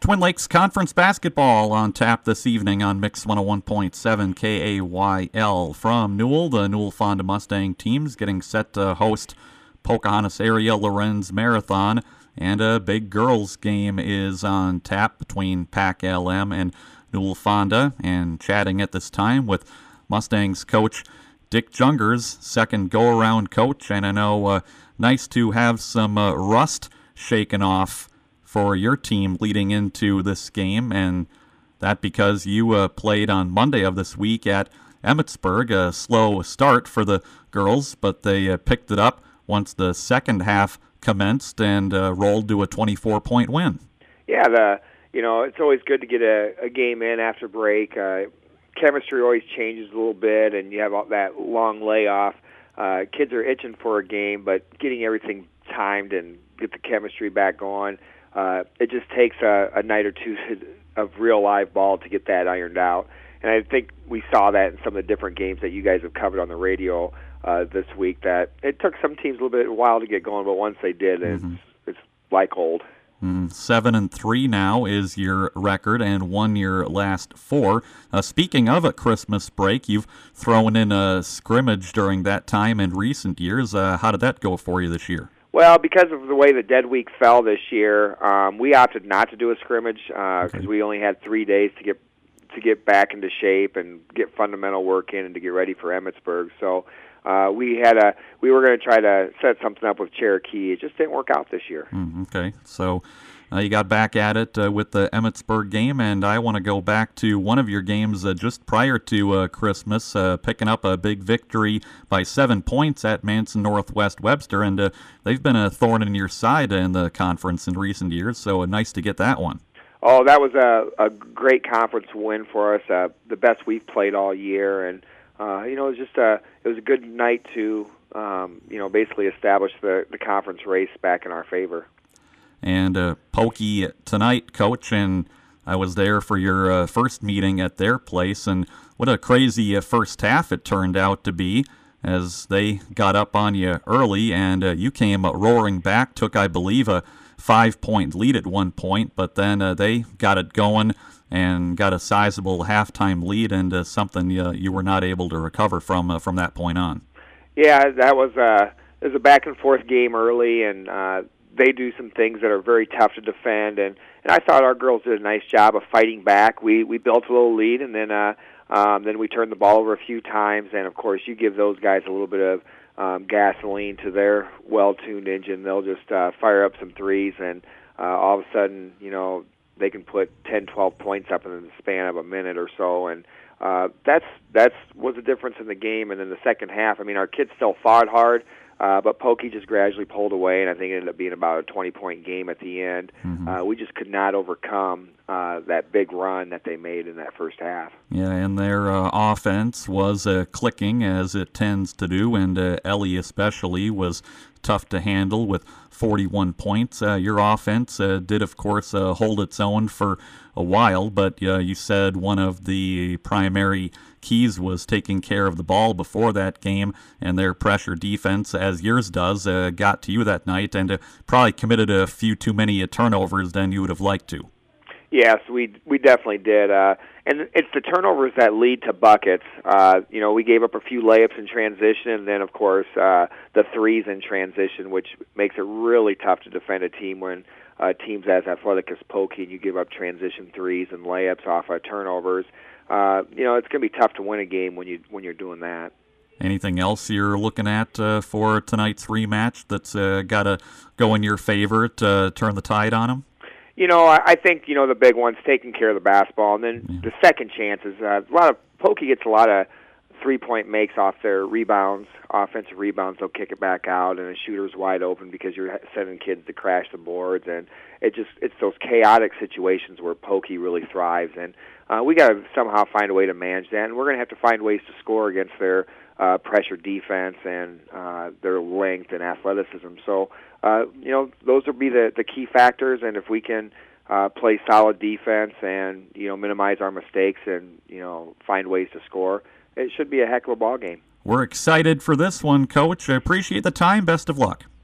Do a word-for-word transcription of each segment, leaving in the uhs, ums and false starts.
Twin Lakes Conference basketball on tap this evening on Mix one oh one point seven K A Y L. From Newell, the Newell Fonda Mustang team's getting set to host Pocahontas Area Lorenz Marathon, and a big girls game is on tap between P A C L M and Newell Fonda. And chatting at this time with Mustangs coach Dick Jungers, second go-around coach, and I know uh, nice to have some uh, rust shaken off for your team leading into this game, and that because you uh, played on Monday of this week at Emmetsburg. A slow start for the girls, but they uh, picked it up once the second half commenced and uh, rolled to a twenty-four point win. Yeah, the you know it's always good to get a, a game in after break. Uh, chemistry always changes a little bit, and you have all that long layoff. Uh, kids are itching for a game, but getting everything timed and get the chemistry back going. Uh, it just takes a, a night or two of real live ball to get that ironed out. And I think we saw that in some of the different games that you guys have covered on the radio uh, this week, that it took some teams a little bit a while to get going, but once they did, mm-hmm. it's, it's like old. Mm, seven and three now is your record, and won your last four. Uh, speaking of a Christmas break, you've thrown in a scrimmage during that time in recent years. Uh, how did that go for you this year? Well, because of the way the dead week fell this year, um, we opted not to do a scrimmage because uh, okay. we only had three days to get to get back into shape and get fundamental work in and to get ready for Emmetsburg. So uh, we had a we were going to try to set something up with Cherokee. It just didn't work out this year. Mm, okay, so uh, you got back at it uh, with the Emmetsburg game, and I want to go back to one of your games uh, just prior to uh, Christmas, uh, picking up a big victory by seven points at Manson Northwest Webster, and uh, they've been a thorn in your side in the conference in recent years, so uh, nice to get that one. Oh, that was a, a great conference win for us, uh, the best we've played all year, and uh, you know, it was just a it was a good night to um, you know basically establish the the conference race back in our favor. And uh, Pokey tonight, Coach, and I was there for your uh, first meeting at their place, and what a crazy uh, first half it turned out to be, as they got up on you early, and uh, you came uh, roaring back, took, I believe, a five-point lead at one point, but then uh, they got it going and got a sizable halftime lead, and uh, something uh, you were not able to recover from uh, from that point on. Yeah, that was, uh, it was a back-and-forth game early, and uh, they do some things that are very tough to defend, and, and I thought our girls did a nice job of fighting back. We we built a little lead, and then uh, um, then we turned the ball over a few times, and of course you give those guys a little bit of um, gasoline to their well-tuned engine. They'll just uh, fire up some threes, and uh, all of a sudden, you know, they can put ten, twelve points up in the span of a minute or so, and uh, that's that's was the difference in the game. And in the second half, I mean, our kids still fought hard. Uh, but Pokey just gradually pulled away, and I think it ended up being about a twenty-point game at the end. Mm-hmm. Uh, we just could not overcome uh, that big run that they made in that first half. Yeah, and their uh, offense was uh, clicking, as it tends to do, and uh, Ellie especially was tough to handle with forty-one points. Uh, your offense uh, did, of course, uh, hold its own for a while, but uh, you said one of the primary keys was taking care of the ball before that game, and their pressure defense, as yours does, uh, got to you that night, and uh, probably committed a few too many uh, turnovers than you would have liked to. Yes, we we definitely did, uh, and it's the turnovers that lead to buckets. Uh, you know, we gave up a few layups in transition, and then, of course, uh, the threes in transition, which makes it really tough to defend a team when uh, teams as athletic as Pokey, and you give up transition threes and layups off of turnovers. Uh, you know, it's going to be tough to win a game when you when you're doing that. Anything else you're looking at uh, for tonight's rematch that's uh, got to go in your favor to turn the tide on them? You know, I, I think you know the big one's taking care of the basketball, and then yeah. the second chances. Uh, a lot of Pokey gets a lot of three-point makes off their rebounds, offensive rebounds. They'll kick it back out, and the shooter's wide open because you're sending kids to crash the boards, and it just it's those chaotic situations where Pokey really thrives, and uh, we got to somehow find a way to manage that, and we're going to have to find ways to score against their uh, pressure defense and uh, their length and athleticism. So, uh, you know, those will be the, the key factors, and if we can uh, play solid defense and, you know, minimize our mistakes and, you know, find ways to score, it should be a heck of a ball game. We're excited for this one, Coach. I appreciate the time. Best of luck.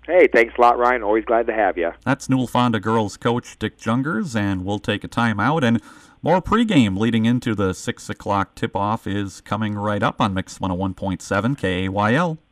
Hey, thanks a lot, Ryan. Always glad to have you. That's Newell Fonda girls coach Dick Jungers, and we'll take a timeout. And more pregame leading into the six o'clock tip-off is coming right up on Mix one oh one point seven K A Y L.